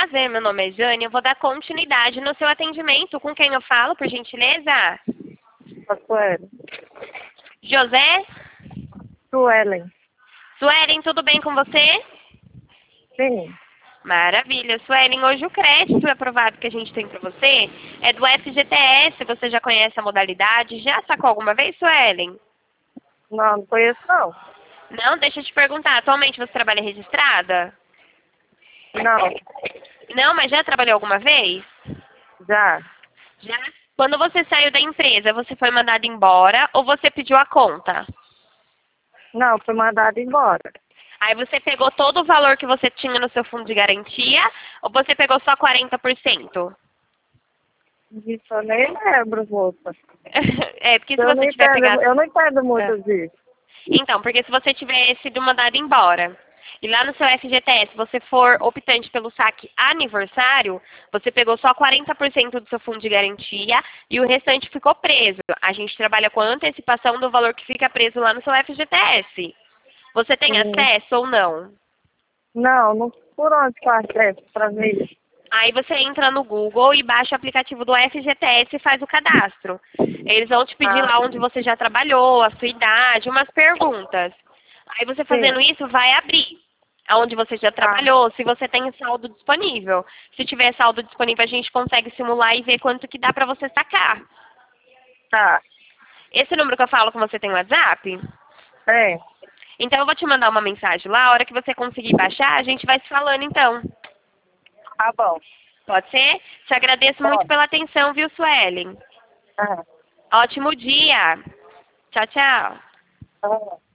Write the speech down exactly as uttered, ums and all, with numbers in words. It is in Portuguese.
prazer, meu nome é Jane, eu vou dar continuidade no seu atendimento. Com quem eu falo, por gentileza? A Suelen. José? Suelen. Suelen, tudo bem com você? Sim. Maravilha. Suelen, hoje o crédito aprovado que a gente tem para você é do F G T S. Você já conhece a modalidade? Já sacou alguma vez, Suelen? Não, não conheço não. Não? Deixa eu te perguntar. Atualmente você trabalha registrada? Não. Não, mas já trabalhou alguma vez? Já. Já? Quando você saiu da empresa, você foi mandado embora ou você pediu a conta? Não, foi mandado embora. Aí você pegou todo o valor que você tinha no seu fundo de garantia ou você pegou só quarenta por cento? Disso eu nem lembro, moça. É, porque se Eu não você tiver entendo, pegado... eu não entendo muito É. disso. Então, porque se você tiver sido mandado embora e lá no seu F G T S você for optante pelo saque aniversário, você pegou só quarenta por cento do seu fundo de garantia e o restante ficou preso. A gente trabalha com a antecipação do valor que fica preso lá no seu F G T S. Você tem Hum. acesso ou não? Não, não, por onde que eu acesso pra ver? Aí você entra no Google e baixa o aplicativo do F G T S e faz o cadastro. Eles vão te pedir Ah, lá onde você já trabalhou, a sua idade, umas perguntas. Aí você sim. fazendo isso vai abrir aonde você já Ah, trabalhou, se você tem saldo disponível. Se tiver saldo disponível, a gente consegue simular e ver quanto que dá pra você sacar. tá. Esse número que eu falo com você tem WhatsApp? É. Então eu vou te mandar uma mensagem lá, a hora que você conseguir baixar, a gente vai se falando então. Tá bom. Pode ser? Te agradeço muito Pode. pela atenção, viu, Suelen? Ah, Ótimo dia. Tchau, tchau. tá bom.